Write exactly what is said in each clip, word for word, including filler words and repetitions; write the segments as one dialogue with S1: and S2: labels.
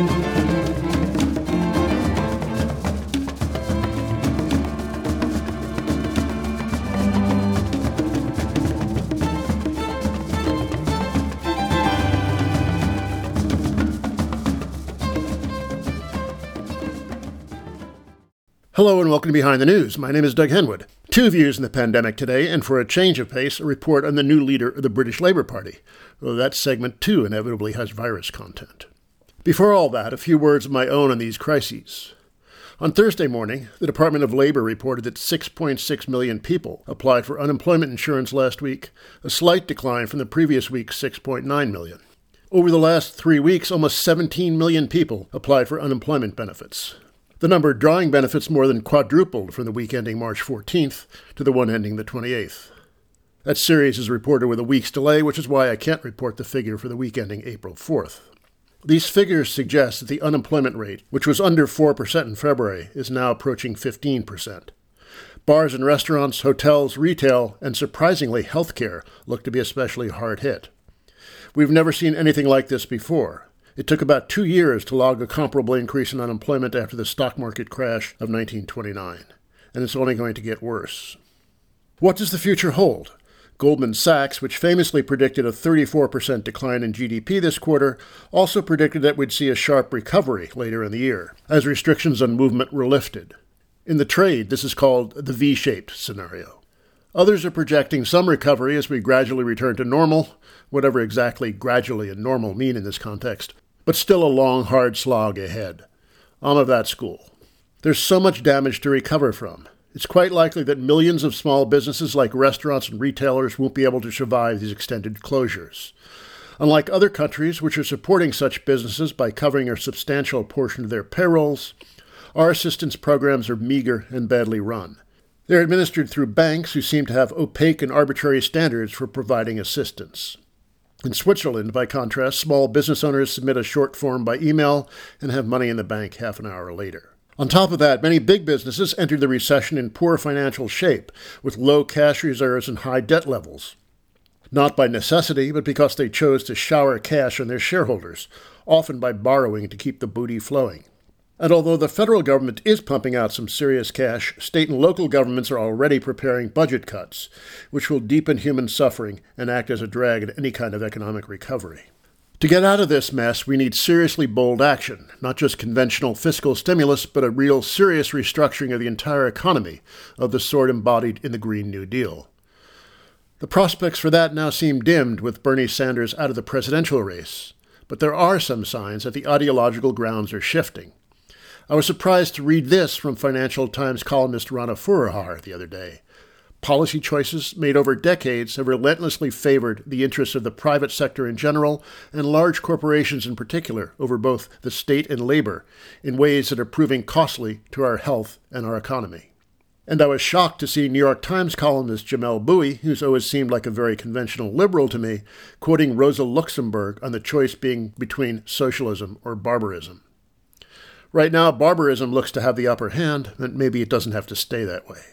S1: Hello and welcome to Behind the News. My name is Doug Henwood. Two views in the pandemic today, and for a change of pace, a report on the new leader of the British Labour Party, though that segment too inevitably has virus content. Before all that, a few words of my own on these crises. On Thursday morning, the Department of Labour reported that six point six million people applied for unemployment insurance last week, a slight decline from the previous week's six point nine million. Over the last three weeks, almost seventeen million people applied for unemployment benefits. The number drawing benefits more than quadrupled from the week ending March fourteenth to the one ending the twenty-eighth. That series is reported with a week's delay, which is why I can't report the figure for the week ending April fourth. These figures suggest that the unemployment rate, which was under four percent in February, is now approaching fifteen percent. Bars and restaurants, hotels, retail, and surprisingly healthcare look to be especially hard hit. We've never seen anything like this before. It took about two years to log a comparable increase in unemployment after the stock market crash of nineteen twenty-nine, and it's only going to get worse. What does the future hold? Goldman Sachs, which famously predicted a thirty-four percent decline in G D P this quarter, also predicted that we'd see a sharp recovery later in the year, as restrictions on movement were lifted. In the trade, this is called the V-shaped scenario. Others are projecting some recovery as we gradually return to normal, whatever exactly gradually and normal mean in this context, but still a long, hard slog ahead. I'm of that school. There's so much damage to recover from. It's quite likely that millions of small businesses like restaurants and retailers won't be able to survive these extended closures. Unlike other countries which are supporting such businesses by covering a substantial portion of their payrolls, our assistance programs are meager and badly run. They're administered through banks who seem to have opaque and arbitrary standards for providing assistance. In Switzerland, by contrast, small business owners submit a short form by email and have money in the bank half an hour later. On top of that, many big businesses entered the recession in poor financial shape, with low cash reserves and high debt levels. Not by necessity, but because they chose to shower cash on their shareholders, often by borrowing to keep the booty flowing. And although the federal government is pumping out some serious cash, state and local governments are already preparing budget cuts, which will deepen human suffering and act as a drag on any kind of economic recovery. To get out of this mess, we need seriously bold action, not just conventional fiscal stimulus, but a real serious restructuring of the entire economy of the sort embodied in the Green New Deal. The prospects for that now seem dimmed with Bernie Sanders out of the presidential race, but there are some signs that the ideological grounds are shifting. I was surprised to read this from Financial Times columnist Rana Foroohar the other day. Policy choices made over decades have relentlessly favored the interests of the private sector in general and large corporations in particular over both the state and labor in ways that are proving costly to our health and our economy. And I was shocked to see New York Times columnist Jamelle Bouie, who's always seemed like a very conventional liberal to me, quoting Rosa Luxemburg on the choice being between socialism or barbarism. Right now, barbarism looks to have the upper hand, and maybe it doesn't have to stay that way.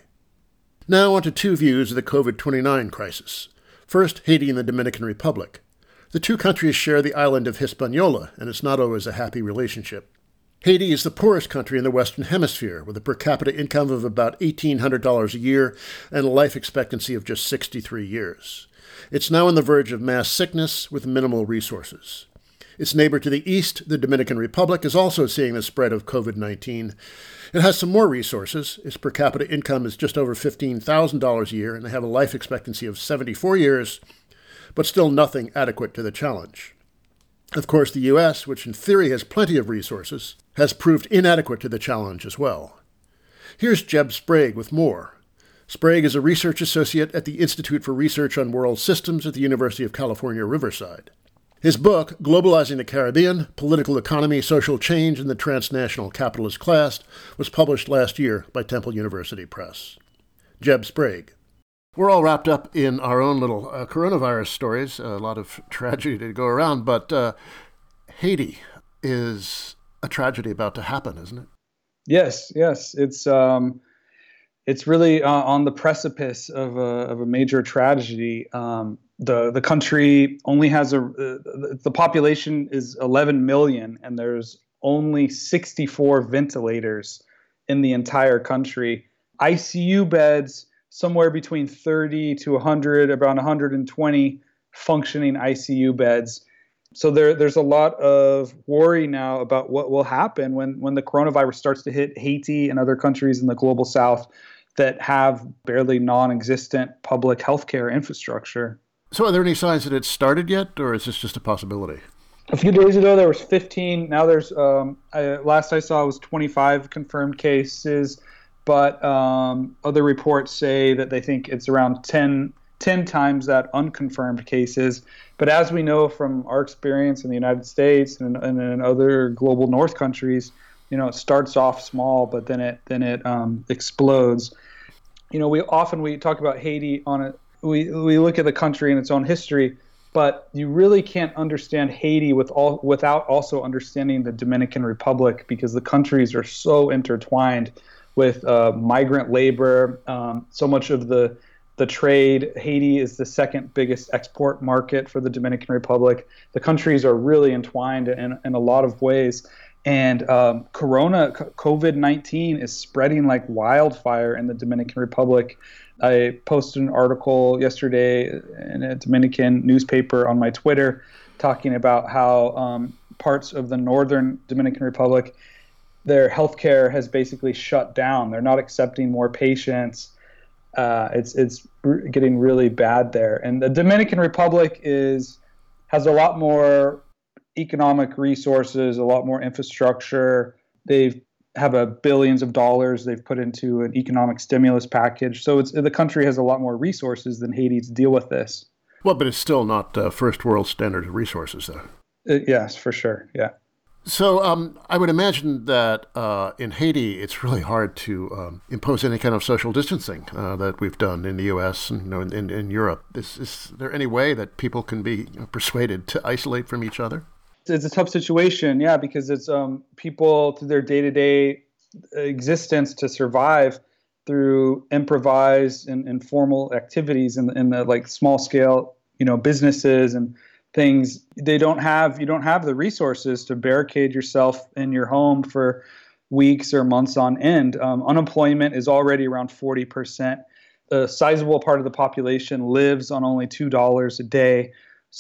S1: Now on to two views of the covid twenty-nine crisis. First, Haiti and the Dominican Republic. The two countries share the island of Hispaniola, and it's not always a happy relationship. Haiti is the poorest country in the Western Hemisphere, with a per capita income of about eighteen hundred dollars a year and a life expectancy of just sixty-three years. It's now on the verge of mass sickness with minimal resources. Its neighbor to the east, the Dominican Republic, is also seeing the spread of covid nineteen. It has some more resources. Its per capita income is just over fifteen thousand dollars a year, and they have a life expectancy of seventy-four years, but still nothing adequate to the challenge. Of course, the U S, which in theory has plenty of resources, has proved inadequate to the challenge as well. Here's Jeb Sprague with more. Sprague is a research associate at the Institute for Research on World Systems at the University of California, Riverside. His book, Globalizing the Caribbean, Political Economy, Social Change, and the Transnational Capitalist Class, was published last year by Temple University Press. Jeb Sprague. We're all wrapped up in our own little uh, coronavirus stories, a lot of tragedy to go around, but uh, Haiti is a tragedy about to happen, isn't it?
S2: Yes, yes. It's um, it's really uh, on the precipice of a, of a major tragedy. Um, The the country only has a uh, the population is eleven million, and there's only sixty-four ventilators in the entire country. I C U beds, somewhere between thirty to one hundred, around one hundred twenty functioning I C U beds. So there, there's a lot of worry now about what will happen when, when the coronavirus starts to hit Haiti and other countries in the global south that have barely non-existent public healthcare infrastructure.
S1: So are there any signs that it's started yet, or is this just a possibility?
S2: A few days ago, there was fifteen. Now there's, um, I, last I saw was twenty-five confirmed cases, but um, other reports say that they think it's around ten, ten times that unconfirmed cases. But as we know from our experience in the United States and, and in other global north countries, you know, it starts off small, but then it then it um, explodes. You know, we often we talk about Haiti on it. We we look at the country and its own history, but you really can't understand Haiti with all without also understanding the Dominican Republic, because the countries are so intertwined with uh, migrant labor. Um, so much of the the trade. Haiti is the second biggest export market for the Dominican Republic. The countries are really entwined in, in a lot of ways. And um, Corona, COVID nineteen is spreading like wildfire in the Dominican Republic. I posted an article yesterday in a Dominican newspaper on my Twitter talking about how um, parts of the northern Dominican Republic, their healthcare has basically shut down. They're not accepting more patients. Uh, it's it's getting really bad there. And the Dominican Republic is has a lot more economic resources, a lot more infrastructure. They've have a billions of dollars they've put into an economic stimulus package. So it's the country has a lot more resources than Haiti to deal with this.
S1: Well, but it's still not uh, first world standard resources, though.
S2: Uh, yes, for sure. Yeah.
S1: So um, I would imagine that uh, in Haiti, it's really hard to um, impose any kind of social distancing uh, that we've done in the U S and you know, in, in, in Europe. Is, is there any way that people can be you know, persuaded to isolate from each other?
S2: It's a tough situation, yeah, because it's um, people through their day-to-day existence to survive through improvised and informal activities in, in the like small-scale, you know, businesses and things. They don't have you don't have the resources to barricade yourself in your home for weeks or months on end. Um, unemployment is already around forty percent. A sizable part of the population lives on only two dollars a day.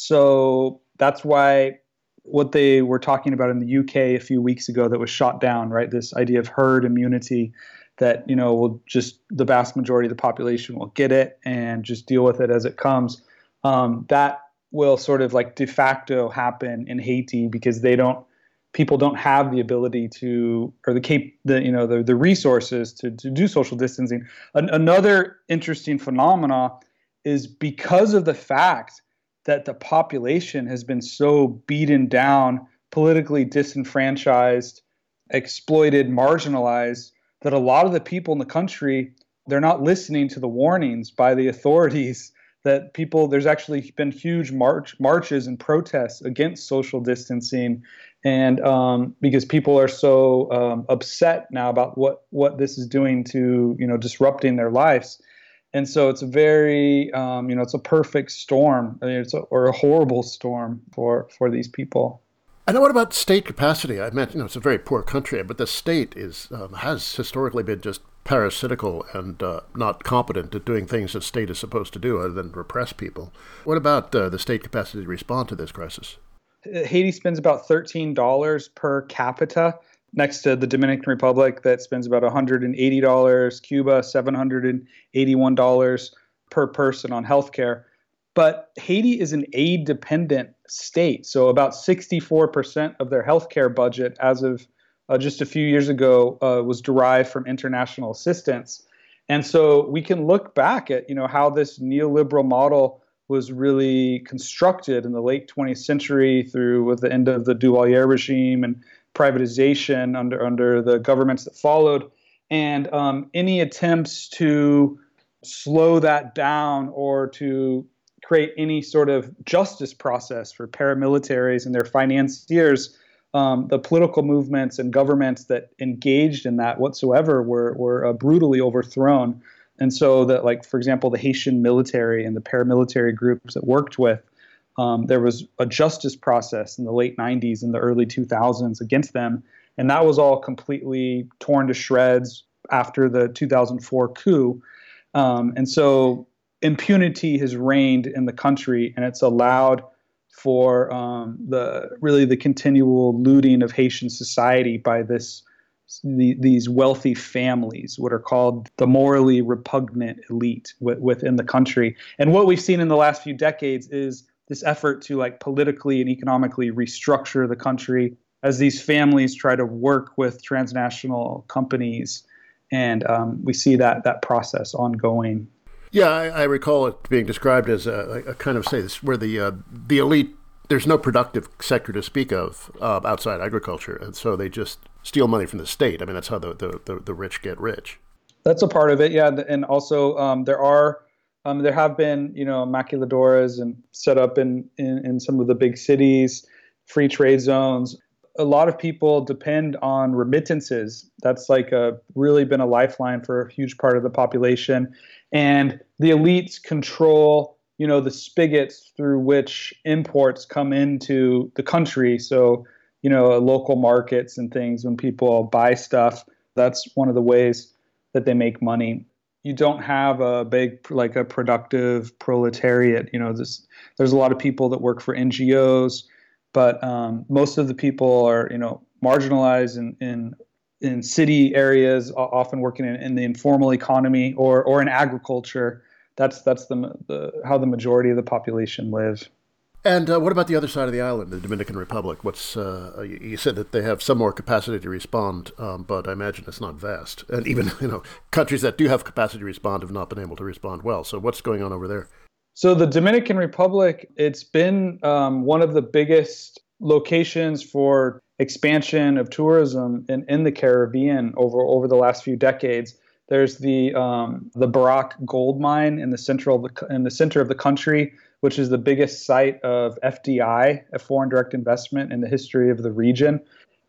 S2: So that's why what they were talking about in the U K a few weeks ago that was shot down, right? This idea of herd immunity that, you know, will just the vast majority of the population will get it and just deal with it as it comes. Um, that will sort of like de facto happen in Haiti because they don't, people don't have the ability to, or the cap, the you know, the the resources to to do social distancing. An, another interesting phenomena is because of the fact that the population has been so beaten down, politically disenfranchised, exploited, marginalized, that a lot of the people in the country, they're not listening to the warnings by the authorities that people, there's actually been huge march marches and protests against social distancing. And um, because people are so um, upset now about what, what this is doing to, you know, disrupting their lives. And so it's a very, um, you know, it's a perfect storm, I mean, it's a, or a horrible storm for, for these people.
S1: And what about state capacity? I meant, you know, it's a very poor country, but the state is um, has historically been just parasitical and uh, not competent at doing things the state is supposed to do other than repress people. What about uh, the state capacity to respond to this crisis?
S2: Haiti spends about thirteen dollars per capita, next to the Dominican Republic that spends about one hundred eighty dollars, Cuba seven hundred eighty-one dollars per person on healthcare. But Haiti is an aid-dependent state, so about sixty-four percent of their healthcare budget as of uh, just a few years ago uh, was derived from international assistance. And so we can look back at, you know, how this neoliberal model was really constructed in the late twentieth century through with the end of the Duvalier regime and privatization under under the governments that followed, and um, any attempts to slow that down or to create any sort of justice process for paramilitaries and their financiers, um, the political movements and governments that engaged in that whatsoever were were uh, brutally overthrown. And so that, like, for example, the Haitian military and the paramilitary groups that worked with Um, there was a justice process in the late nineties and the early two thousands against them, and that was all completely torn to shreds after the two thousand four coup. Um, and so impunity has reigned in the country, and it's allowed for um, the really the continual looting of Haitian society by this the, these wealthy families, what are called the morally repugnant elite w- within the country. And what we've seen in the last few decades is this effort to like politically and economically restructure the country as these families try to work with transnational companies. And um, we see that that process ongoing.
S1: Yeah, I, I recall it being described as a, a kind of, say, this, where the uh, the elite, there's no productive sector to speak of uh, outside agriculture, and so they just steal money from the state. I mean, that's how the, the, the, the rich get rich.
S2: That's a part of it, yeah. And also um, there are, um, there have been, you know, maquiladoras and set up in, in, in some of the big cities, free trade zones. A lot of people depend on remittances. That's like a really been a lifeline for a huge part of the population. And the elites control, you know, the spigots through which imports come into the country. So, you know, local markets and things, when people buy stuff, that's one of the ways that they make money. You don't have a big, like a productive proletariat. You know, this, there's a lot of people that work for N G Os, but um, most of the people are, you know, marginalized in, in in city areas, often working in, in the informal economy or or in agriculture. That's that's the, the how the majority of the population live.
S1: And uh, what about the other side of the island, the Dominican Republic? What's uh, you said that they have some more capacity to respond, um, but I imagine it's not vast. And even you know countries that do have capacity to respond have not been able to respond well. So what's going on over there?
S2: So the Dominican Republic, it's been um, one of the biggest locations for expansion of tourism in, in the Caribbean over over the last few decades. There's the um, the Barak gold mine in the central of the, in the center of the country, which is the biggest site of F D I, a foreign direct investment, in the history of the region.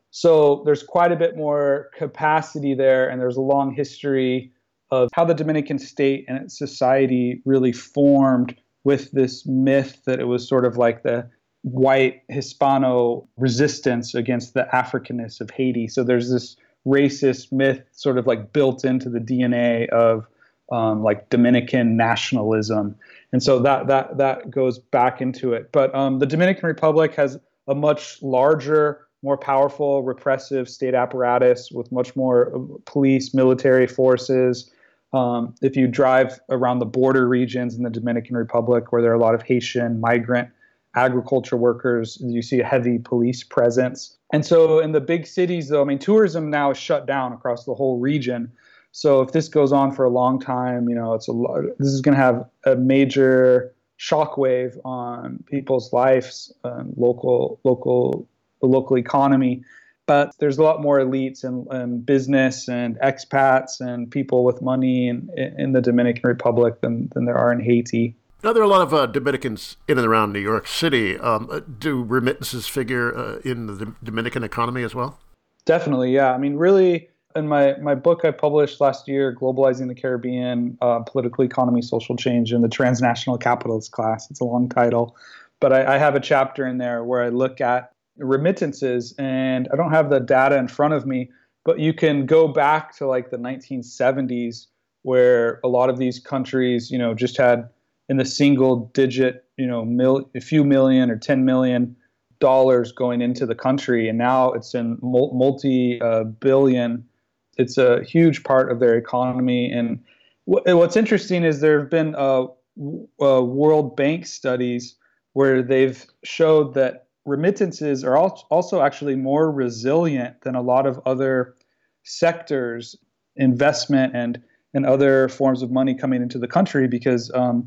S2: So there's quite a bit more capacity there, and there's a long history of how the Dominican state and its society really formed with this myth that it was sort of like the white Hispano resistance against the Africanness of Haiti. So there's this racist myth sort of like built into the D N A of um, like Dominican nationalism. And so that that that goes back into it. But um, the Dominican Republic has a much larger, more powerful, repressive state apparatus with much more police, military forces. Um, if you drive around the border regions in the Dominican Republic, where there are a lot of Haitian migrant agriculture workers, you see a heavy police presence. And so in the big cities, though, I mean, tourism now is shut down across the whole region. So if this goes on for a long time, you know, it's a this is going to have a major shockwave on people's lives, um, local, local, the local economy. But there's a lot more elites and, and business and expats and people with money in, in the Dominican Republic than, than there are in Haiti.
S1: Now, there are a lot of uh, Dominicans in and around New York City. Um, do remittances figure uh, in the Dominican economy as well?
S2: Definitely, yeah. I mean, really, in my, my book I published last year, Globalizing the Caribbean, uh, Political Economy, Social Change in the Transnational Capitalist Class. It's a long title. But I, I have a chapter in there where I look at remittances, and I don't have the data in front of me, but you can go back to like the nineteen seventies, where a lot of these countries, you know, just had in the single digit, you know, mil, a few million or ten million dollars going into the country. And now it's in multi uh, billion. It's a huge part of their economy. And w- what's interesting is there have been uh, uh, World Bank studies where they've showed that remittances are also actually more resilient than a lot of other sectors, investment and, and other forms of money coming into the country, because um,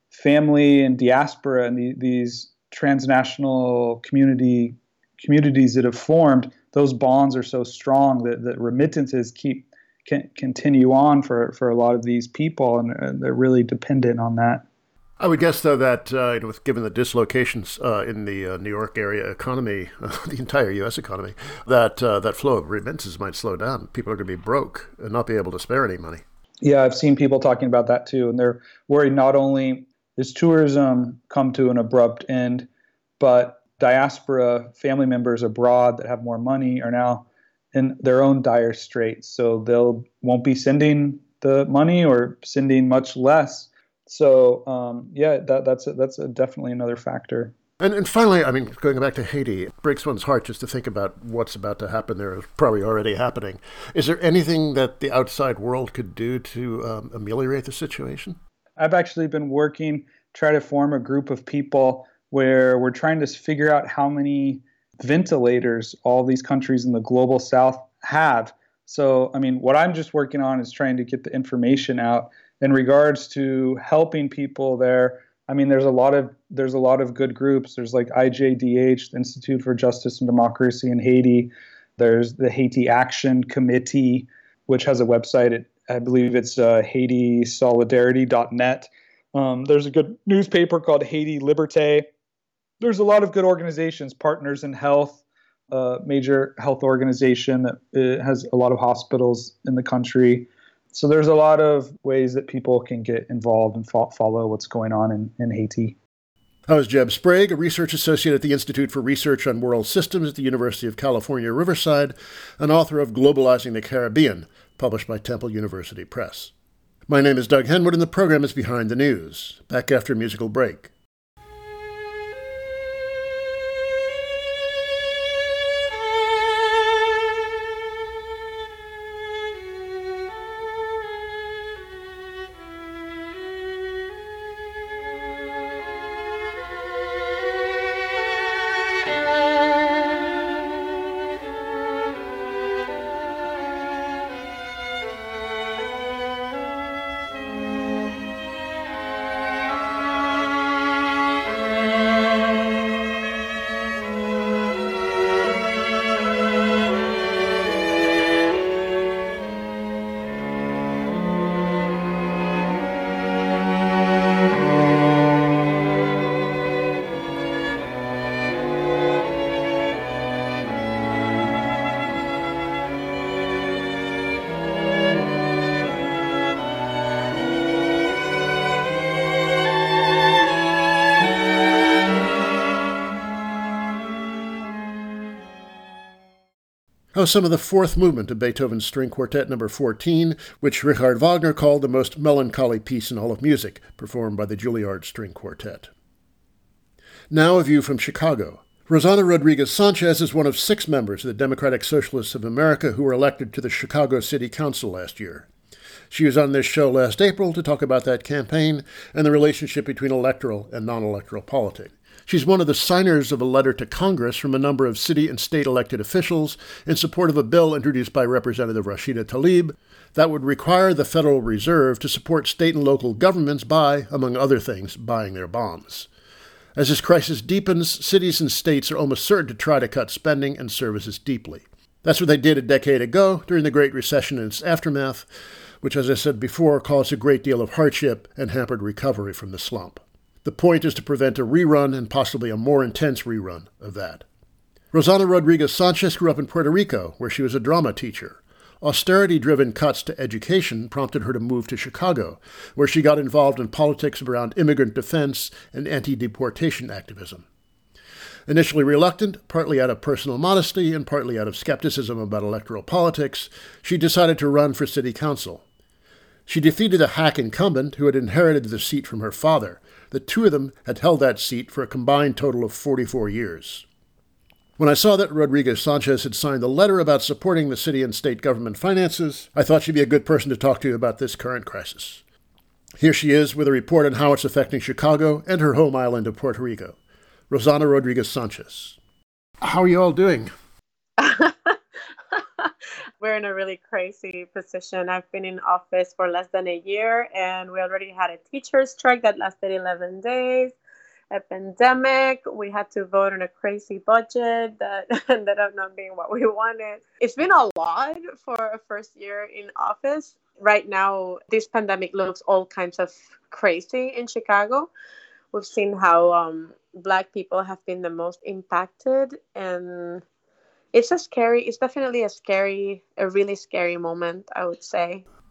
S2: family and diaspora and the, these transnational community communities that have formed, those bonds are so strong that, that remittances keep can continue on for, for a lot of these people, and, and they're really dependent on that.
S1: I would guess, though, that uh, you know, given the dislocations uh, in the uh, New York area economy, uh, the entire U S economy, that uh, that flow of remittances might slow down. People are going to be broke and not be able to spare any money.
S2: Yeah, I've seen people talking about that too, and they're worried not only is tourism come to an abrupt end, but diaspora family members abroad that have more money are now in their own dire straits. So they'll won't be sending the money or sending much less. So um, yeah, that, that's a, that's a definitely another factor.
S1: And, and finally, I mean, going back to Haiti, it breaks one's heart just to think about what's about to happen there. It's probably already happening. Is there anything that the outside world could do to um, ameliorate the situation?
S2: I've actually been working, try to form a group of people where we're trying to figure out how many ventilators all these countries in the global south have. So, I mean, what I'm just working on is trying to get the information out in regards to helping people there. I mean, there's a lot of there's a lot of good groups. There's like I J D H, the Institute for Justice and Democracy in Haiti. There's the Haiti Action Committee, which has a website. It, I believe it's uh, haiti solidarity dot net. Um, there's a good newspaper called Haiti Liberté. There's a lot of good organizations, Partners in Health, a major health organization that uh, has a lot of hospitals in the country. So there's a lot of ways that people can get involved and fo- follow what's going on in, in Haiti.
S1: That was Jeb Sprague, a research associate at the Institute for Research on World Systems at the University of California, Riverside, and author of Globalizing the Caribbean, published by Temple University Press. My name is Doug Henwood, and the program is Behind the News. Back after a musical break. That was some of the fourth movement of Beethoven's String Quartet number fourteen, which Richard Wagner called the most melancholy piece in all of music, performed by the Juilliard String Quartet. Now a view from Chicago. Rossana Rodriguez Sanchez is one of six members of the Democratic Socialists of America who were elected to the Chicago City Council last year. She was on this show last April to talk about that campaign and the relationship between electoral and non-electoral politics. She's one of the signers of a letter to Congress from a number of city and state elected officials in support of a bill introduced by Representative Rashida Tlaib that would require the Federal Reserve to support state and local governments by, among other things, buying their bonds. As this crisis deepens, cities and states are almost certain to try to cut spending and services deeply. That's what they did a decade ago during the Great Recession and its aftermath, which, as I said before, caused a great deal of hardship and hampered recovery from the slump. The point is to prevent a rerun and possibly a more intense rerun of that. Rossana Rodriguez Sanchez grew up in Puerto Rico, where she was a drama teacher. Austerity-driven cuts to education prompted her to move to Chicago, where she got involved in politics around immigrant defense and anti-deportation activism. Initially reluctant, partly out of personal modesty and partly out of skepticism about electoral politics, she decided to run for city council. She defeated a hack incumbent who had inherited the seat from her father. The two of them had held that seat for a combined total of forty-four years. When I saw that Rodriguez Sanchez had signed a letter about supporting the city and state government finances, I thought she'd be a good person to talk to about this current crisis. Here she is with a report on how it's affecting Chicago and her home island of Puerto Rico. Rossana Rodriguez Sanchez. How are you all doing?
S3: We're in a really crazy position. I've been in office for less than a year, and we already had a teacher's strike that lasted eleven days, a pandemic. We had to vote on a crazy budget that ended up not being what we wanted. It's been a lot for a first year in office. Right now, this pandemic looks all kinds of crazy in Chicago. We've seen how um, Black people have been the most impacted, and it's a scary, it's definitely a scary, a really scary moment, I would say.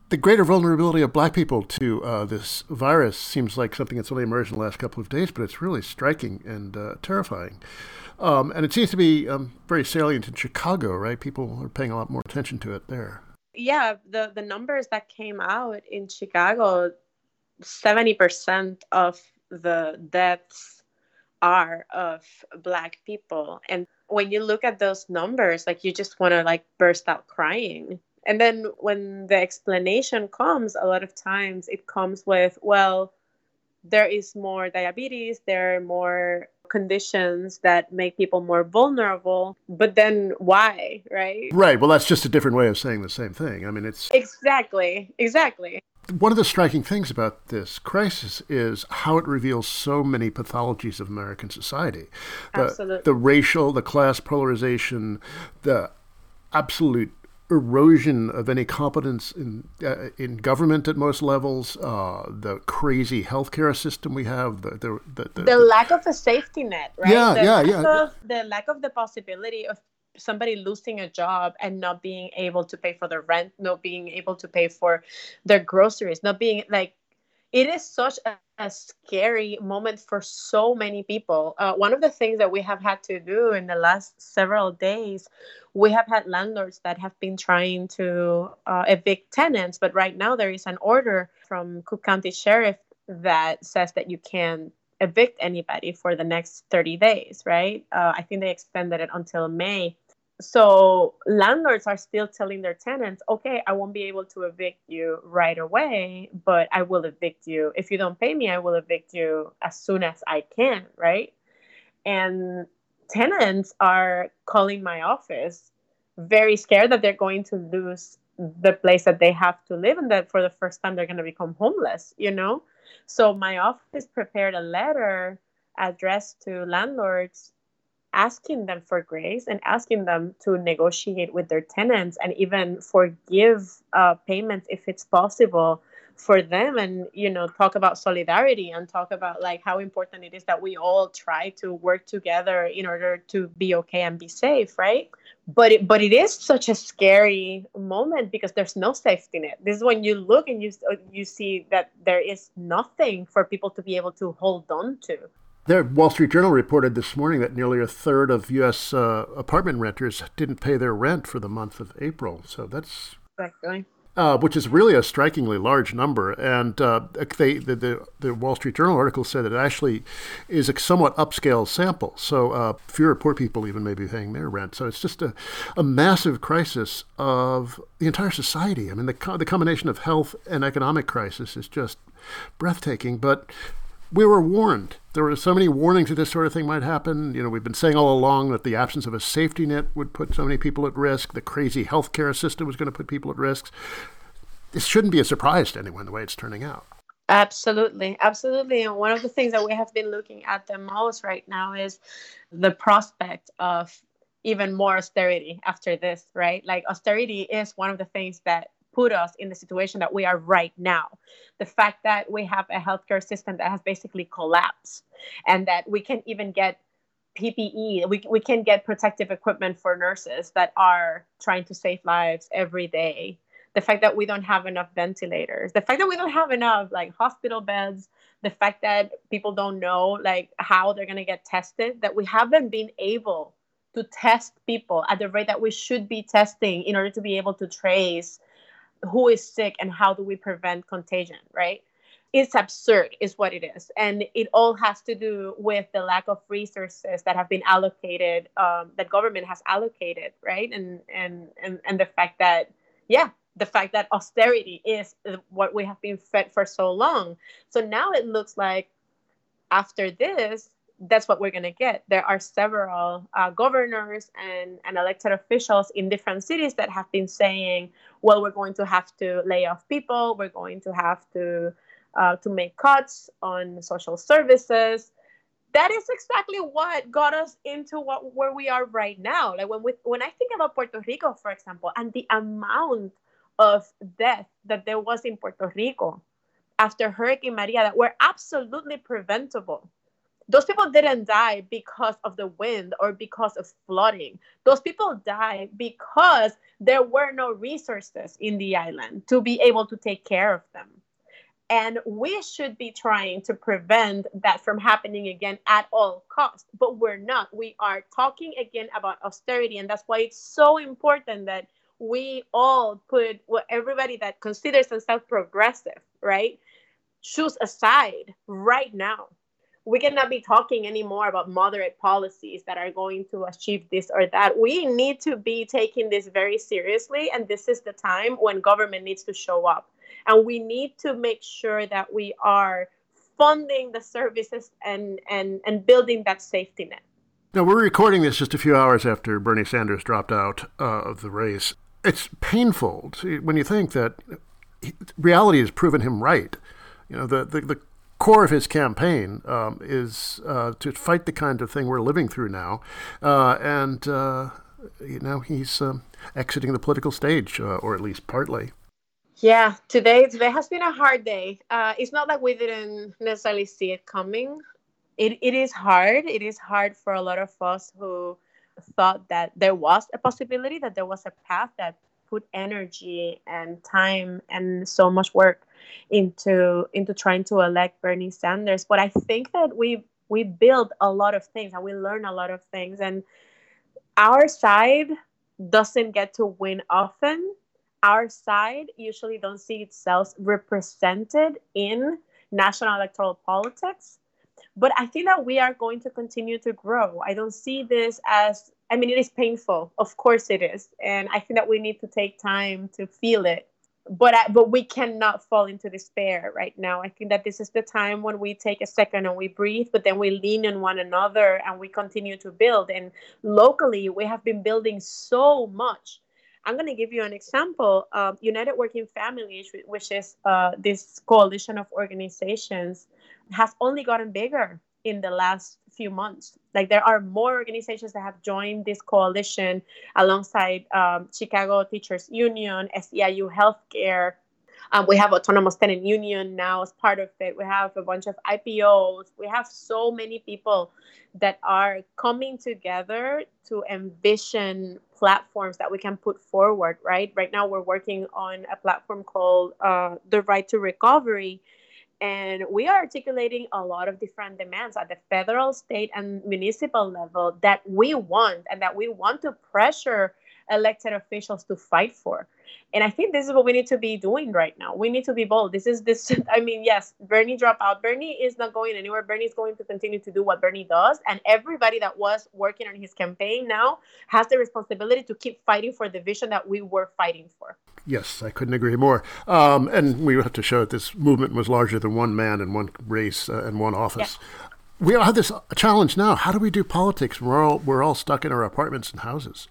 S1: The greater vulnerability of black people to uh, this virus seems like something that's only emerged in the last couple of days, but it's really striking and uh, terrifying. Um, and it seems to be um, very salient in Chicago, right? People are paying a lot more attention to it there.
S3: Yeah, the, the numbers that came out in Chicago, seventy percent of the deaths are of black people. And when you look at those numbers, like you just want to like burst out crying. And then when the explanation comes, a lot of times it comes with, well, there is more diabetes, there are more conditions that make people more vulnerable. But then why, right?
S1: Right. Well, that's just a different way of saying the same thing. I mean, it's...
S3: Exactly. Exactly.
S1: One of the striking things about this crisis is how it reveals so many pathologies of American society. The,
S3: Absolutely.
S1: The racial, the class polarization, the absolute erosion of any competence in uh, in government at most levels, uh, the crazy healthcare system we have, the the the,
S3: the, the lack of a safety net, right?
S1: Yeah,
S3: the
S1: yeah,
S3: lack
S1: yeah.
S3: Of, the lack of the possibility of somebody losing a job and not being able to pay for their rent, not being able to pay for their groceries, not being like, it is such a, a scary moment for so many people. Uh, one of the things that we have had to do in the last several days, we have had landlords that have been trying to uh, evict tenants, but right now there is an order from Cook County Sheriff that says that you can evict anybody for the next thirty days, right? Uh, I think they extended it until May. So landlords are still telling their tenants, okay, I won't be able to evict you right away, but I will evict you. If you don't pay me, I will evict you as soon as I can, right? And tenants are calling my office very scared that they're going to lose the place that they have to live in, that for the first time they're going to become homeless, you know? So my office prepared a letter addressed to landlords asking them for grace and asking them to negotiate with their tenants and even forgive uh, payments if it's possible for them, and, you know, talk about solidarity and talk about like how important it is that we all try to work together in order to be okay and be safe, right? But it, but it is such a scary moment because there's no safety net. This is when you look and you you see that there is nothing for people to be able to hold on to.
S1: The Wall Street Journal reported this morning that nearly a third of U S uh, apartment renters didn't pay their rent for the month of April. So that's
S3: exactly.
S1: uh, which is really a strikingly large number. And uh, they, the, the the Wall Street Journal article said it actually is a somewhat upscale sample. So uh, fewer poor people even may be paying their rent. So it's just a, a massive crisis of the entire society. I mean, the co- the combination of health and economic crisis is just breathtaking. But we were warned. There were so many warnings that this sort of thing might happen. You know, we've been saying all along that the absence of a safety net would put so many people at risk. The crazy healthcare system was going to put people at risk. This shouldn't be a surprise to anyone the way it's turning out.
S3: Absolutely. Absolutely. And one of the things that we have been looking at the most right now is the prospect of even more austerity after this, right? Like austerity is one of the things that put us in the situation that we are right now. The fact that we have a healthcare system that has basically collapsed and that we can even get P P E, we, we can get protective equipment for nurses that are trying to save lives every day. The fact that we don't have enough ventilators, the fact that we don't have enough like hospital beds, the fact that people don't know like how they're going to get tested, that we haven't been able to test people at the rate that we should be testing in order to be able to trace who is sick and how do we prevent contagion, right? It's absurd is what it is. And it all has to do with the lack of resources that have been allocated, um, that government has allocated, right? And, and, and, and the fact that, yeah, the fact that austerity is what we have been fed for so long. So now it looks like after this, that's what we're going to get. There are several uh, governors and, and elected officials in different cities that have been saying, well, we're going to have to lay off people. We're going to have to uh, to make cuts on social services. That is exactly what got us into what where we are right now. Like when we, when I think about Puerto Rico, for example, and the amount of death that there was in Puerto Rico after Hurricane Maria that were absolutely preventable. Those people didn't die because of the wind or because of flooding. Those people died because there were no resources in the island to be able to take care of them. And we should be trying to prevent that from happening again at all costs. But we're not. We are talking again about austerity. And that's why it's so important that we all put, well, everybody that considers themselves progressive, right, choose a side right now. We cannot be talking anymore about moderate policies that are going to achieve this or that. We need to be taking this very seriously. And this is the time when government needs to show up. And we need to make sure that we are funding the services and, and, and building that safety net.
S1: Now, we're recording this just a few hours after Bernie Sanders dropped out uh, of the race. It's painful to, when you think that he, reality has proven him right. You know, the, the, the core of his campaign um, is uh, to fight the kind of thing we're living through now. Uh, and, uh, you know, he's um, exiting the political stage, uh, or at least partly.
S3: Yeah, today today has been a hard day. Uh, it's not like we didn't necessarily see it coming. It It is hard. It is hard for a lot of us who thought that there was a possibility, that there was a path that put energy and time and so much work into into trying to elect Bernie Sanders. But I think that we we build a lot of things and we learn a lot of things. And our side doesn't get to win often. Our side usually don't see itself represented in national electoral politics. But I think that we are going to continue to grow. I don't see this as, I mean, it is painful. Of course it is. And I think that we need to take time to feel it. But I, but we cannot fall into despair right now. I think that this is the time when we take a second and we breathe, but then we lean on one another and we continue to build. And locally, we have been building so much. I'm going to give you an example. Uh, United Working Families, which is uh, this coalition of organizations, has only gotten bigger in the last few months. Like, there are more organizations that have joined this coalition alongside um, Chicago Teachers Union, S E I U Healthcare. Um, we have Autonomous Tenant Union now as part of it. We have a bunch of I P Os. We have so many people that are coming together to envision platforms that we can put forward, right? Right now, we're working on a platform called uh, The Right to Recovery. And we are articulating a lot of different demands at the federal, state, and municipal level that we want and that we want to pressure elected officials to fight for. And I think this is what we need to be doing right now. We need to be bold. This is this. I mean, yes, Bernie dropped out. Bernie is not going anywhere. Bernie is going to continue to do what Bernie does. And everybody that was working on his campaign now has the responsibility to keep fighting for the vision that we were fighting for.
S1: Yes, I couldn't agree more. Um, and we have to show that this movement was larger than one man and one race uh, and one office. Yeah. We all have this challenge now. How do we do politics? We're all we're all stuck in our apartments and houses.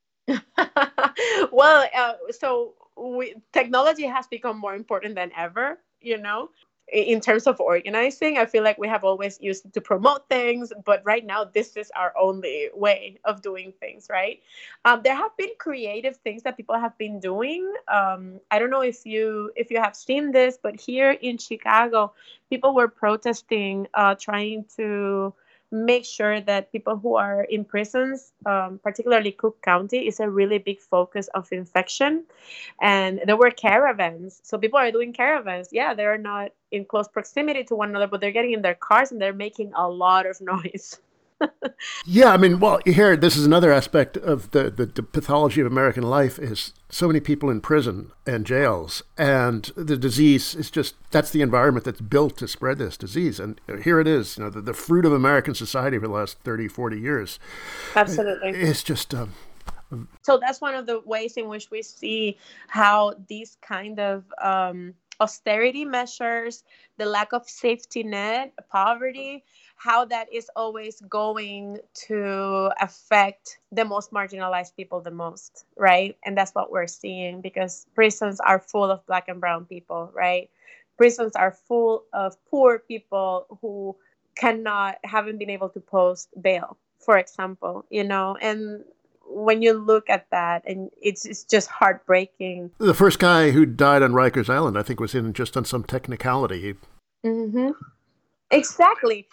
S3: Well, uh, so we, technology has become more important than ever, you know, in terms of organizing. I feel like we have always used it to promote things, but right now this is our only way of doing things, right? Um, there have been creative things that people have been doing. Um, I don't know if you if you have seen this, but here in Chicago, people were protesting, uh, trying to make sure that people who are in prisons, um, particularly Cook County, is a really big focus of infection. And there were caravans. So people are doing caravans. Yeah, they're not in close proximity to one another, but they're getting in their cars and they're making a lot of noise.
S1: Yeah, I mean, well, here, this is another aspect of the, the, the pathology of American life is so many people in prison and jails. And the disease is just, that's the environment that's built to spread this disease. And here it is, you know, the, the fruit of American society for the last thirty, forty years.
S3: Absolutely.
S1: It's just... Um,
S3: so that's one of the ways in which we see how these kind of um, austerity measures, the lack of safety net, poverty, how that is always going to affect the most marginalized people the most, right? And that's what we're seeing because prisons are full of Black and brown people, right? Prisons are full of poor people who cannot, haven't been able to post bail, for example, you know, and when you look at that, and it's it's just heartbreaking.
S1: The first guy who died on Rikers Island, I think, was in just on some technicality.
S3: Mm-hmm. Exactly.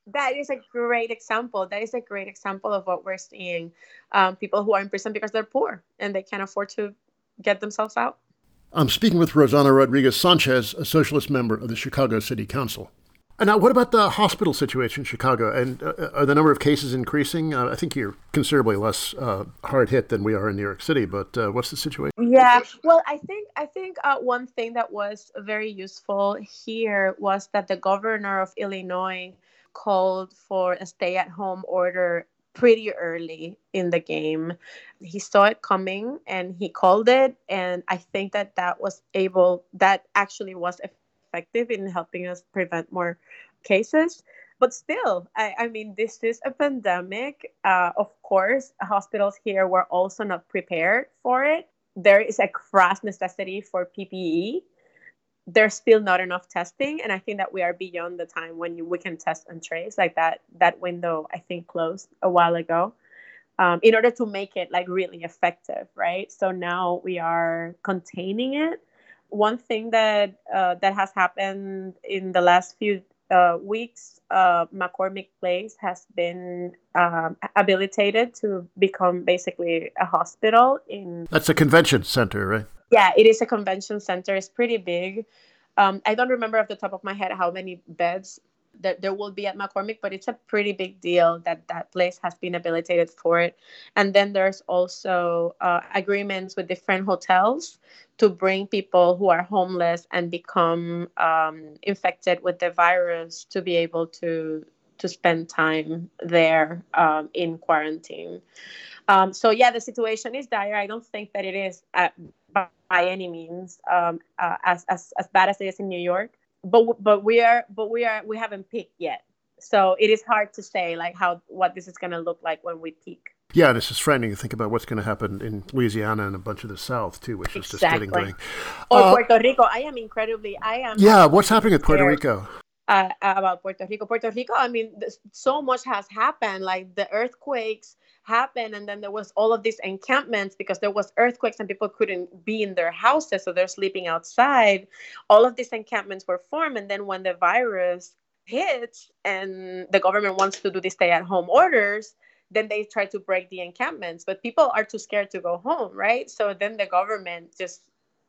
S3: that is a great example. That is a great example of what we're seeing. Um, people who are in prison because they're poor and they can't afford to get themselves out.
S1: I'm speaking with Rossana Rodriguez Sanchez, a socialist member of the Chicago City Council. And now, what about the hospital situation in Chicago? And uh, are the number of cases increasing? Uh, I think you're considerably less uh, hard hit than we are in New York City, but uh, what's the situation?
S3: Yeah, well, I think I think uh, one thing that was very useful here was that the governor of Illinois called for a stay-at-home order pretty early in the game. He saw it coming and he called it, and I think that that was able, that actually was effective in helping us prevent more cases. But still, I, I mean, this is a pandemic. Uh, of course, hospitals here were also not prepared for it. There is a crass necessity for P P E. There's still not enough testing, and I think that we are beyond the time when you, we can test and trace. Like that, that window, I think, closed a while ago. Um, in order to make it like really effective, right? So now we are containing it. One thing that uh, that has happened in the last few uh, weeks, uh, McCormick Place has been um, habilitated to become basically a hospital. In
S1: That's a convention center, right?
S3: Yeah, it is a convention center. It's pretty big. Um, I don't remember off the top of my head how many beds that there will be at McCormick, but it's a pretty big deal that that place has been habilitated for it. And then there's also uh, agreements with different hotels to bring people who are homeless and become um, infected with the virus to be able to to spend time there um, in quarantine. Um, so yeah, the situation is dire. I don't think that it is uh, by, by any means um, uh, as, as as bad as it is in New York. But but we are but we are we haven't peaked yet. So it is hard to say like how what this is going to look like when we peak.
S1: Yeah, and it's just frightening to think about what's going to happen in Louisiana and a bunch of the South too, which is
S3: Exactly.
S1: just getting going.
S3: Or
S1: Uh,
S3: Puerto Rico. I am incredibly. I am.
S1: yeah, what's happening with Puerto
S3: scared.
S1: Rico?
S3: Uh, about Puerto Rico. Puerto Rico, I mean, th- so much has happened. Like the earthquakes happened, and then there was all of these encampments because there was earthquakes and people couldn't be in their houses, so they're sleeping outside. All of these encampments were formed, and then when the virus hits and the government wants to do the stay-at-home orders, then they try to break the encampments. But people are too scared to go home, right? So then the government just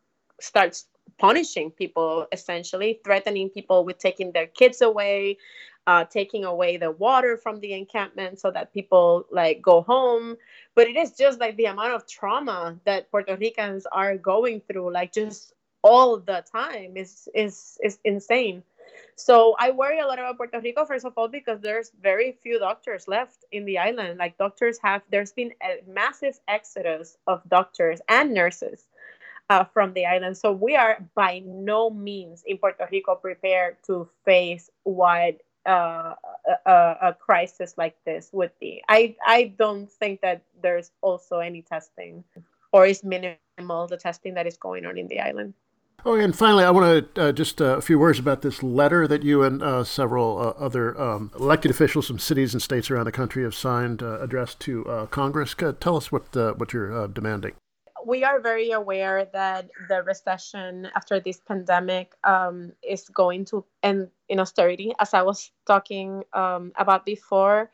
S3: starts punishing people, essentially threatening people with taking their kids away, uh, taking away the water from the encampment so that people like go home. But it is just like the amount of trauma that Puerto Ricans are going through, like just all the time, is is is insane. So I worry a lot about Puerto Rico, first of all, because there's very few doctors left in the island. Like doctors have, there's been a massive exodus of doctors and nurses Uh, from the island. So we are by no means in Puerto Rico prepared to face what uh, a, a crisis like this would be. I, I don't think that there's also any testing, or is minimal the testing that is going on in the island.
S1: Oh, and finally, I want to uh, just uh, a few words about this letter that you and uh, several uh, other um, elected officials from cities and states around the country have signed, uh, addressed to uh, Congress. Uh, tell us what uh, what you're uh, demanding.
S3: We are very aware that the recession after this pandemic um, is going to end in austerity, as I was talking um, about before.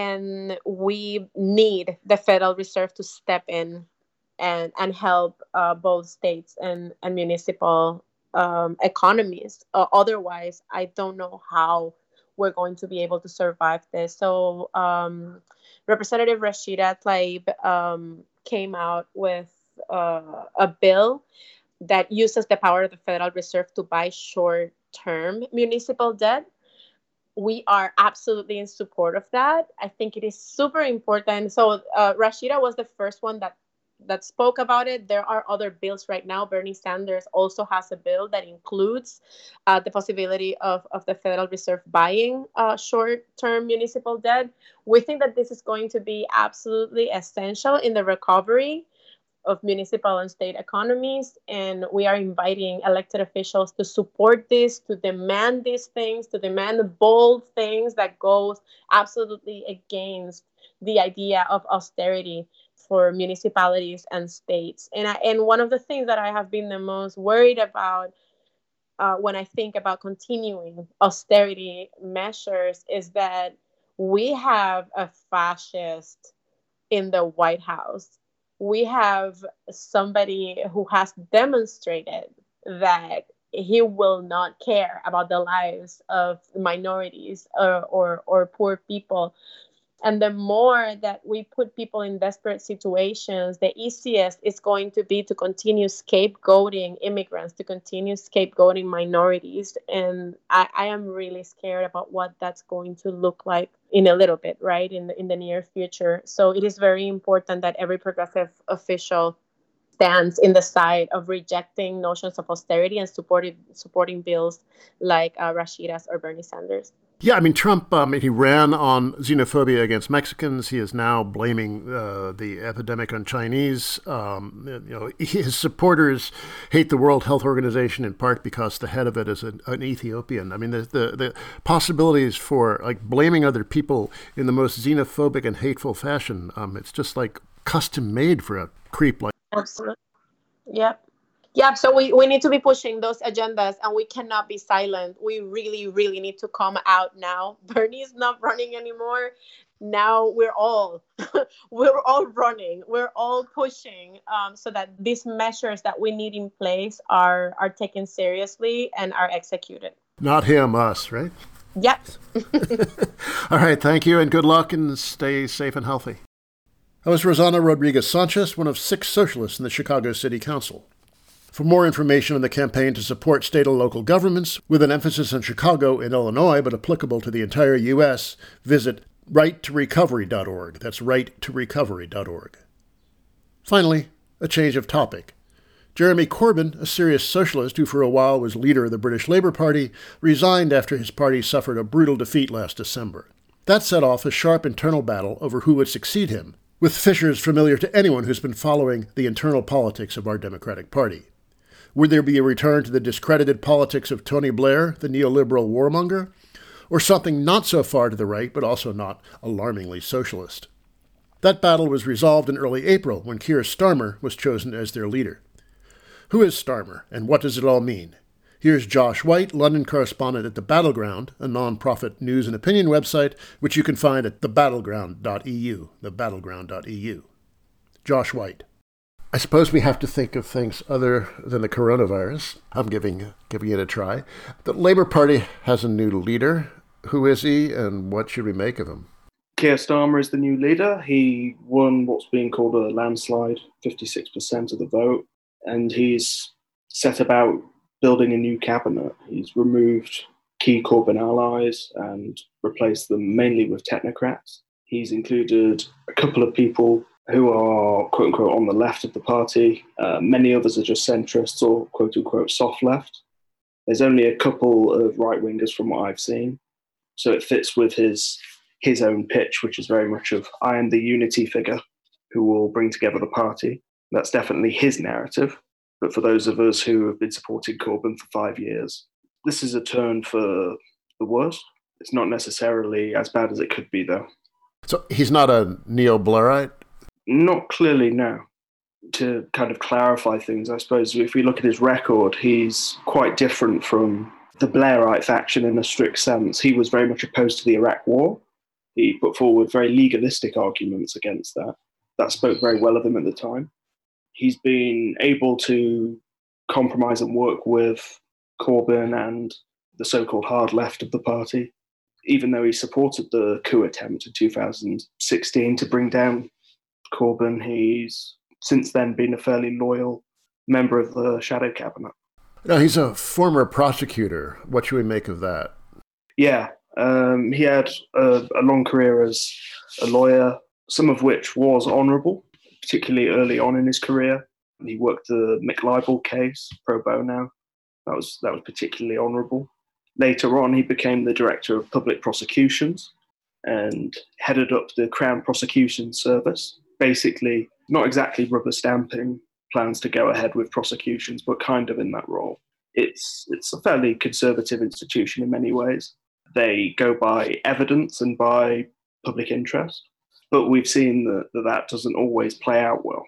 S3: And we need the Federal Reserve to step in and, and help uh, both states and, and municipal um, economies. Uh, otherwise, I don't know how we're going to be able to survive this. So um, Representative Rashida Tlaib um, came out with Uh, a bill that uses the power of the Federal Reserve to buy short-term municipal debt. We are absolutely in support of that. I think it is super important. So uh, Rashida was the first one that that spoke about it. There are other bills right now. Bernie Sanders also has a bill that includes uh, the possibility of, of the Federal Reserve buying uh, short-term municipal debt. We think that this is going to be absolutely essential in the recovery of municipal and state economies, and we are inviting elected officials to support this, to demand these things, to demand bold things that goes absolutely against the idea of austerity for municipalities and states. And I, and one of the things that I have been the most worried about uh, when I think about continuing austerity measures is that we have a fascist in the White House. We have somebody who has demonstrated that he will not care about the lives of minorities or, or, or poor people. And the more that we put people in desperate situations, the easiest is going to be to continue scapegoating immigrants, to continue scapegoating minorities. And I, I am really scared about what that's going to look like in a little bit, right, in the, in the near future. So it is very important that every progressive official stands in the side of rejecting notions of austerity and supporting, supporting bills like uh, Rashida's or Bernie Sanders.
S1: Yeah, I mean, Trump, um, he ran on xenophobia against Mexicans. He is now blaming uh, the epidemic on Chinese. Um, you know, his supporters hate the World Health Organization in part because the head of it is an, an Ethiopian. I mean, the, the the possibilities for like blaming other people in the most xenophobic and hateful fashion, um, it's just like custom made for a creep like.
S3: Absolutely. Yep. Yeah, so we, we need to be pushing those agendas and we cannot be silent. We really, really need to come out now. Bernie is not running anymore. Now we're all, we're all running. We're all pushing um, so that these measures that we need in place are, are taken seriously and are executed.
S1: Not him, us, right?
S3: Yep.
S1: All right, thank you and good luck and stay safe and healthy. That was Rossana Rodriguez Sanchez, one of six socialists in the Chicago City Council. For more information on the campaign to support state and local governments, with an emphasis on Chicago and Illinois, but applicable to the entire U S, visit right to recovery dot org. That's right to recovery dot org. Finally, a change of topic. Jeremy Corbyn, a serious socialist who for a while was leader of the British Labour Party, resigned after his party suffered a brutal defeat last December. That set off a sharp internal battle over who would succeed him, with fissures familiar to anyone who's been following the internal politics of our Democratic Party. Would there be a return to the discredited politics of Tony Blair, the neoliberal warmonger, or something not so far to the right, but also not alarmingly socialist? That battle was resolved in early April when Keir Starmer was chosen as their leader. Who is Starmer, and what does it all mean? Here's Josh White, London correspondent at The Battleground, a non-profit news and opinion website, which you can find at the battleground dot e u, the battleground dot e u. Josh White. I suppose we have to think of things other than the coronavirus. I'm giving giving it a try. The Labour Party has a new leader. Who is he, and what should we make of him?
S4: Keir Starmer is the new leader. He won what's being called a landslide, fifty-six percent of the vote, and he's set about building a new cabinet. He's removed key Corbyn allies and replaced them mainly with technocrats. He's included a couple of people who are, quote-unquote, on the left of the party. Uh, many others are just centrists or, quote-unquote, soft left. There's only a couple of right-wingers from what I've seen. So it fits with his his own pitch, which is very much of, I am the unity figure who will bring together the party. That's definitely his narrative. But for those of us who have been supporting Corbyn for five years, this is a turn for the worse. It's not necessarily as bad as it could be, though.
S1: So he's not a neo-Blairite?
S4: Not clearly, no. To kind of clarify things, I suppose, if we look at his record, he's quite different from the Blairite faction in a strict sense. He was very much opposed to the Iraq War. He put forward very legalistic arguments against that. That spoke very well of him at the time. He's been able to compromise and work with Corbyn and the so-called hard left of the party, even though he supported the coup attempt in two thousand sixteen to bring down Corbyn. He's since then been a fairly loyal member of the shadow cabinet.
S1: Now, he's a former prosecutor. What should we make of that?
S4: Yeah, um, he had a, a long career as a lawyer, some of which was honourable, particularly early on in his career. He worked the McLibel case pro bono. That was that was particularly honourable. Later on, he became the director of public prosecutions and headed up the Crown Prosecution Service. Basically, not exactly rubber stamping plans to go ahead with prosecutions, but kind of in that role. It's it's a fairly conservative institution in many ways. They go by evidence and by public interest, but we've seen that that, that doesn't always play out well.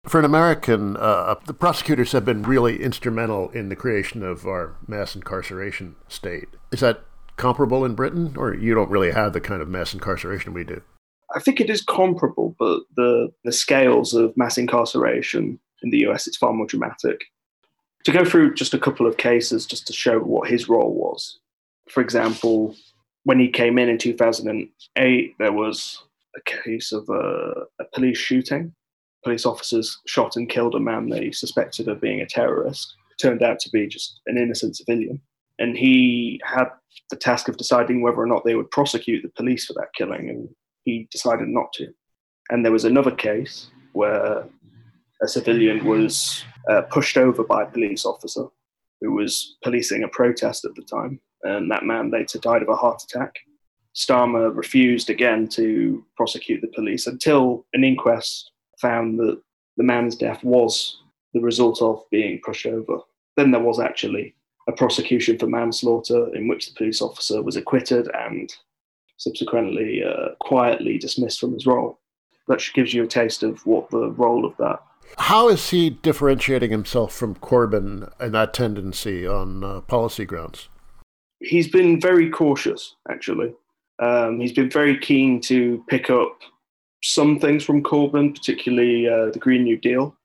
S1: For an American, uh, the prosecutors have been really instrumental in the creation of our mass incarceration state. Is that comparable in Britain, or you don't really have the kind of mass incarceration we do?
S4: I think it is comparable, but the, the scales of mass incarceration in the U S, it's far more dramatic. To go through just a couple of cases just to show what his role was. For example, when he came in in two thousand eight, there was a case of a, a police shooting. Police officers shot and killed a man they suspected of being a terrorist. It turned out to be just an innocent civilian. And he had the task of deciding whether or not they would prosecute the police for that killing, and he decided not to. And there was another case where a civilian was uh, pushed over by a police officer who was policing a protest at the time, and that man later died of a heart attack. Starmer refused again to prosecute the police until an inquest found that the man's death was the result of being pushed over. Then there was actually a prosecution for manslaughter in which the police officer was acquitted and subsequently uh, quietly dismissed from his role. That gives you a taste of what the role of that.
S1: How is he differentiating himself from Corbyn and that tendency on uh, policy grounds?
S4: He's been very cautious, actually. Um, he's been very keen to pick up some things from Corbyn, particularly uh, the Green New Deal.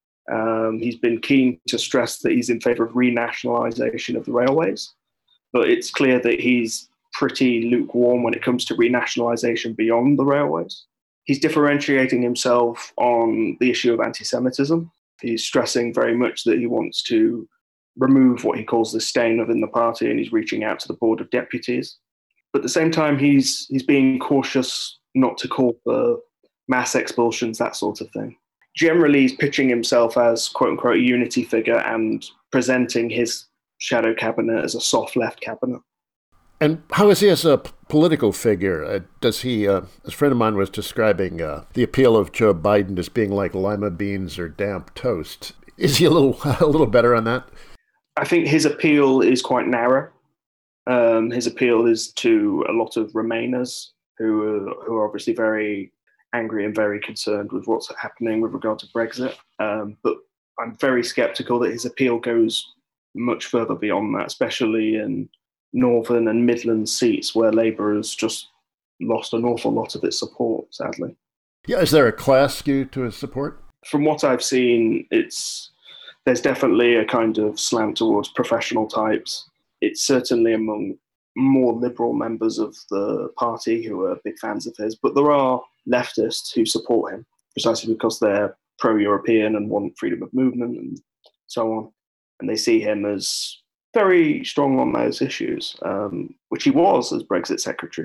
S4: Um, he's been keen to stress that he's in favour of renationalisation of the railways, but it's clear that he's pretty lukewarm when it comes to renationalisation beyond the railways. He's differentiating himself on the issue of anti-Semitism. He's stressing very much that he wants to remove what he calls the stain within the party, and he's reaching out to the Board of Deputies. But at the same time, he's he's being cautious not to call for mass expulsions, that sort of thing. Generally, he's pitching himself as quote-unquote a unity figure and presenting his shadow cabinet as a soft left cabinet.
S1: And how is he as a p- political figure? Uh, does he, uh, a friend of mine was describing uh, the appeal of Joe Biden as being like lima beans or damp toast. Is he a little a little better on that?
S4: I think his appeal is quite narrow. Um, his appeal is to a lot of Remainers who are, who are obviously very angry and very concerned with what's happening with regard to Brexit. Um, but I'm very sceptical that his appeal goes much further beyond that, especially in Northern and Midland seats where Labour has just lost an awful lot of its support, sadly.
S1: Yeah, is there a class skew to his support?
S4: From what I've seen, it's there's definitely a kind of slant towards professional types. It's certainly among more liberal members of the party who are big fans of his, but there are leftists who support him precisely because they're pro-European and want freedom of movement and so on. And they see him as very strong on those issues, um, which he was as Brexit secretary.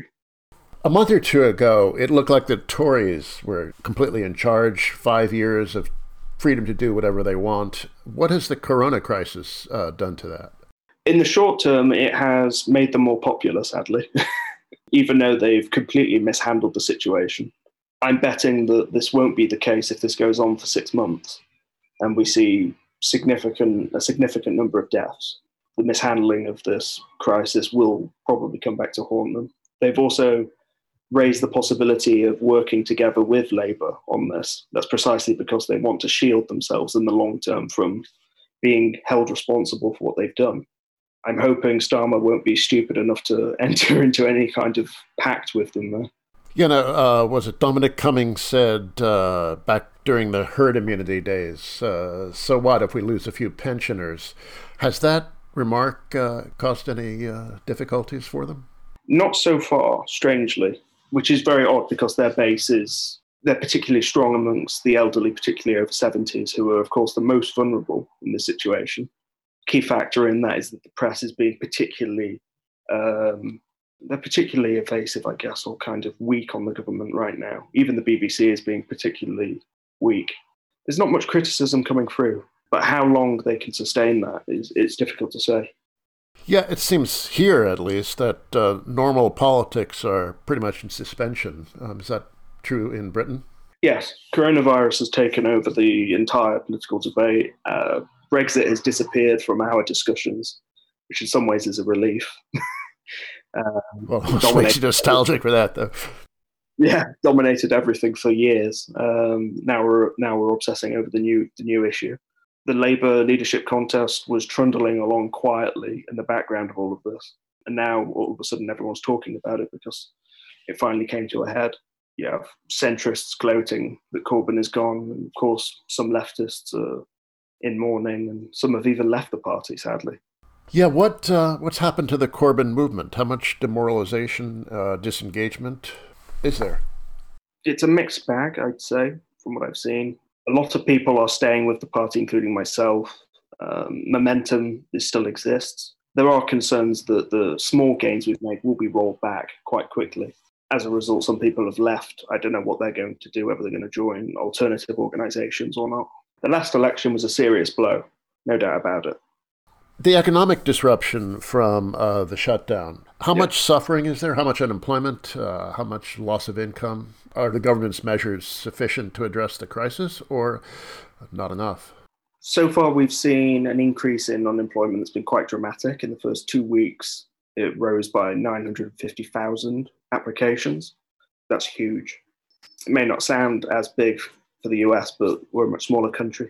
S1: A month or two ago, it looked like the Tories were completely in charge, five years of freedom to do whatever they want. What has the corona crisis uh, done to that?
S4: In the short term, it has made them more popular, sadly, even though they've completely mishandled the situation. I'm betting that this won't be the case if this goes on for six months and we see significant a significant number of deaths. The mishandling of this crisis will probably come back to haunt them. They've also raised the possibility of working together with Labour on this. That's precisely because they want to shield themselves in the long term from being held responsible for what they've done. I'm hoping Starmer won't be stupid enough to enter into any kind of pact with them there.
S1: You know, uh, was it Dominic Cummings said uh, back during the herd immunity days, uh, so what if we lose a few pensioners? Has that remark uh, caused any uh, difficulties for them?
S4: Not so far, strangely, which is very odd because their base is, they're particularly strong amongst the elderly, particularly over seventies, who are, of course, the most vulnerable in this situation. Key factor in that is that the press is being particularly, um, they're particularly evasive, I guess, or kind of weak on the government right now. Even the B B C is being particularly weak. There's not much criticism coming through, but how long they can sustain that is it's difficult to say.
S1: Yeah, it seems here, at least, that uh, normal politics are pretty much in suspension. Um, is that true in Britain?
S4: Yes, coronavirus has taken over the entire political debate. Uh, Brexit has disappeared from our discussions, which in some ways is a relief.
S1: um, well, it makes you nostalgic for that, though.
S4: yeah, dominated everything for years. Um, now we're now we're obsessing over the new the new issue. The Labour leadership contest was trundling along quietly in the background of all of this, and now all of a sudden everyone's talking about it because it finally came to a head. You have centrists gloating that Corbyn is gone, and of course some leftists are in mourning, and some have even left the party, sadly.
S1: Yeah, what uh, what's happened to the Corbyn movement? How much demoralization, uh, disengagement is there?
S4: It's a mixed bag, I'd say, from what I've seen. A lot of people are staying with the party, including myself. Um, momentum is still exists. There are concerns that the small gains we've made will be rolled back quite quickly. As a result, some people have left. I don't know what they're going to do, whether they're going to join alternative organisations or not. The last election was a serious blow, no doubt about it.
S1: The economic disruption from uh, the shutdown, how
S4: Yeah.
S1: much suffering is there? How much unemployment? Uh, how much loss of income? Are the government's measures sufficient to address the crisis or not enough?
S4: So far, we've seen an increase in unemployment that's been quite dramatic. In the first two weeks, it rose by nine hundred fifty thousand applications. That's huge. It may not sound as big for the U S, but we're a much smaller country.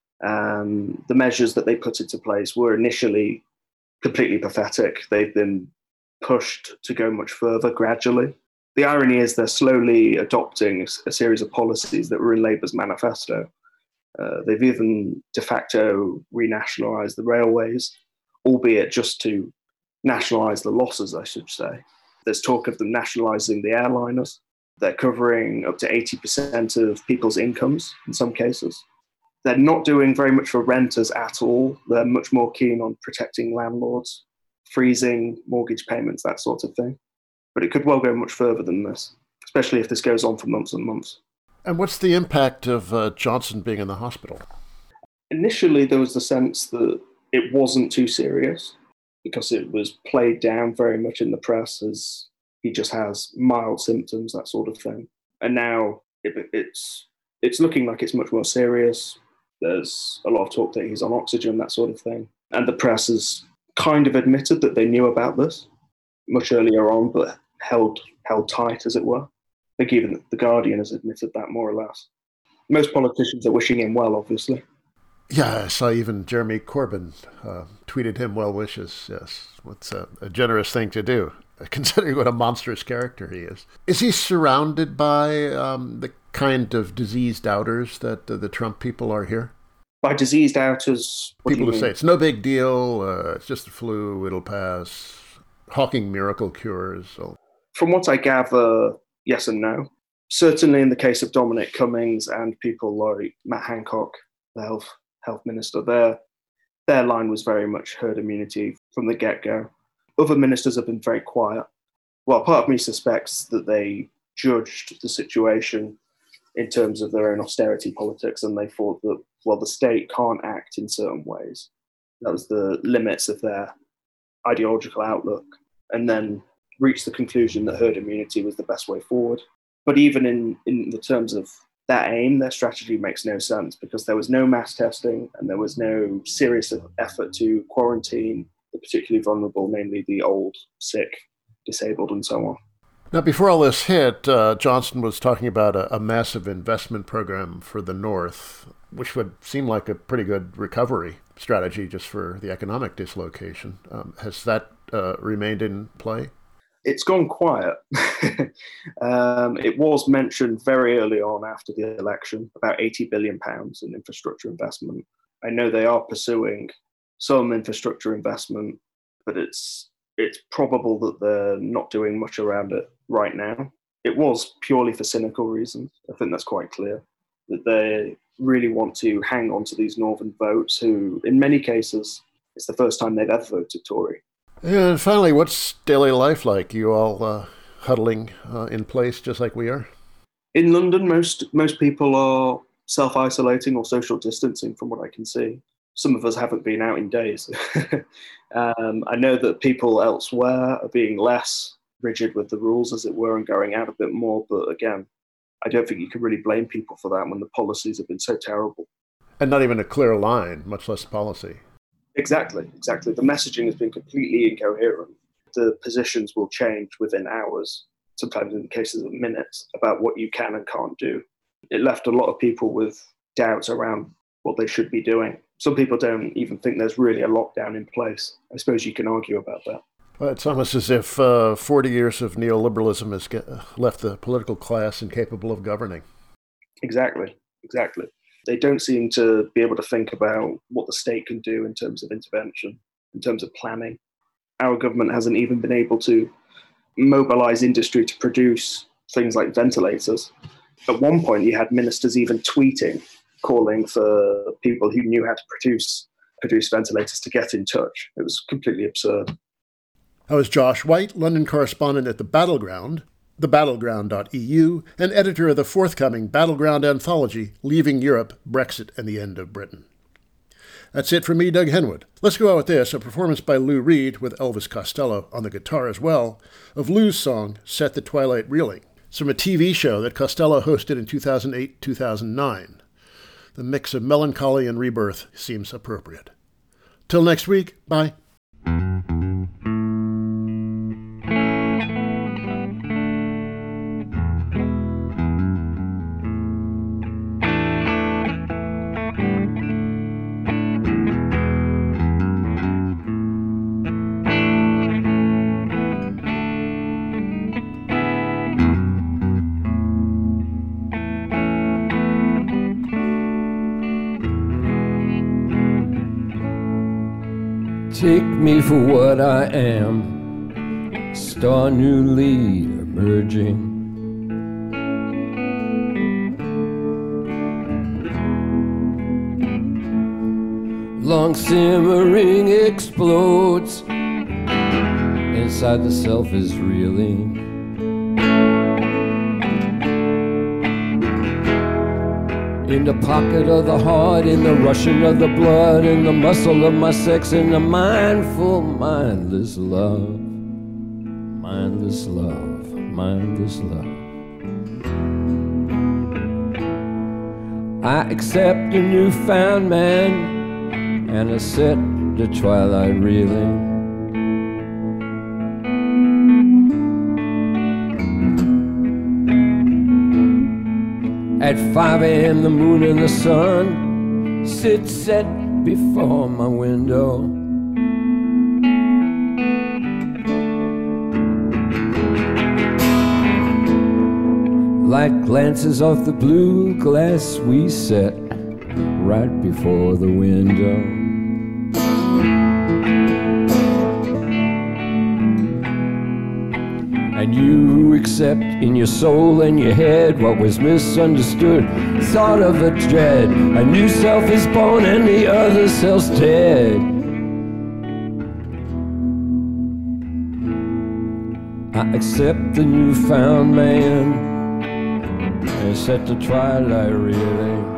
S4: Um, the measures that they put into place were initially completely pathetic. They've been pushed to go much further gradually. The irony is they're slowly adopting a series of policies that were in Labour's manifesto. Uh, they've even de facto renationalised the railways, albeit just to nationalise the losses, I should say. There's talk of them nationalising the airliners. They're covering up to eighty percent of people's incomes in some cases. They're not doing very much for renters at all. They're much more keen on protecting landlords, freezing mortgage payments, that sort of thing. But it could well go much further than this, especially if this goes on for months and months.
S1: And what's the impact of uh, Johnson being in the hospital?
S4: Initially, there was the sense that it wasn't too serious because it was played down very much in the press as he just has mild symptoms, that sort of thing. And now it, it's it's looking like it's much more serious. There's a lot of talk that he's on oxygen, that sort of thing. And the press has kind of admitted that they knew about this much earlier on, but held held tight, as it were. I think even The Guardian has admitted that, more or less. Most politicians are wishing him well, obviously.
S1: Yeah, I saw even Jeremy Corbyn uh, tweeted him well wishes. Yes, what's a, a generous thing to do, considering what a monstrous character he is. Is he surrounded by um, the kind of disease doubters that uh, the Trump people are here?
S4: By disease doubters, what
S1: people
S4: do you
S1: who
S4: mean?
S1: say it's no big deal, uh, it's just the flu, it'll pass, hawking miracle cures. So.
S4: From what I gather, yes and no. Certainly in the case of Dominic Cummings and people like Matt Hancock, the health health minister, their, their line was very much herd immunity from the get-go. Other ministers have been very quiet. Well, part of me suspects that they judged the situation in terms of their own austerity politics, and they thought that, well, the state can't act in certain ways. That was the limits of their ideological outlook, and then reached the conclusion that herd immunity was the best way forward. But even in, in the terms of that aim, their strategy makes no sense because there was no mass testing and there was no serious effort to quarantine the particularly vulnerable, namely the old, sick, disabled, and so on.
S1: Now, before all this hit, uh, Johnson was talking about a, a massive investment program for the North, which would seem like a pretty good recovery strategy just for the economic dislocation. Um, has that uh, remained in play?
S4: It's gone quiet. um, it was mentioned very early on after the election, about eighty billion pounds in infrastructure investment. I know they are pursuing some infrastructure investment, but it's it's probable that they're not doing much around it right now. It was purely for cynical reasons. I think that's quite clear, that they really want to hang on to these northern votes who, in many cases, it's the first time they've ever voted Tory.
S1: And finally, what's daily life like? You all uh, huddling uh, in place just like we are?
S4: In London, most most people are self-isolating or social distancing from what I can see. Some of us haven't been out in days. um, I know that people elsewhere are being less rigid with the rules, as it were, and going out a bit more. But again, I don't think you can really blame people for that when the policies have been so terrible.
S1: And not even a clear line, much less policy.
S4: Exactly, exactly. The messaging has been completely incoherent. The positions will change within hours. sometimes in cases of minutes, about what you can and can't do. It left a lot of people with doubts around what they should be doing. Some people don't even think there's really a lockdown in place. I suppose you can argue about that.
S1: Well, it's almost as if uh, forty years of neoliberalism has get, left the political class incapable of governing.
S4: Exactly, exactly. They don't seem to be able to think about what the state can do in terms of intervention, in terms of planning. Our government hasn't even been able to mobilize industry to produce things like ventilators. At one point, you had ministers even tweeting, calling for people who knew how to produce produce ventilators to get in touch. It was completely absurd.
S1: I was Josh White, London correspondent at The Battleground, the battleground dot e u, and editor of the forthcoming Battleground anthology, Leaving Europe, Brexit and the End of Britain. That's it for me, Doug Henwood. Let's go out with this, a performance by Lou Reed, with Elvis Costello on the guitar as well, of Lou's song, Set the Twilight Reeling. It's from a T V show that Costello hosted in two thousand eight to two thousand nine. The mix of melancholy and rebirth seems appropriate. Till next week, bye.
S5: Take me for what I am, star newly emerging. Long simmering explodes, inside the self is reeling. In the pocket of the heart, in the rushing of the blood, in the muscle of my sex, in the mindful, mindless love. Mindless love, mindless love. I accept a newfound man, and I set the twilight reeling. At five a.m. the moon and the sun sit set before my window. Light glances off the blue glass we set right before the window. And you accept in your soul and your head what was misunderstood, thought of a dread. A new self is born and the other self's dead. I accept the newfound man and set the twilight reeling.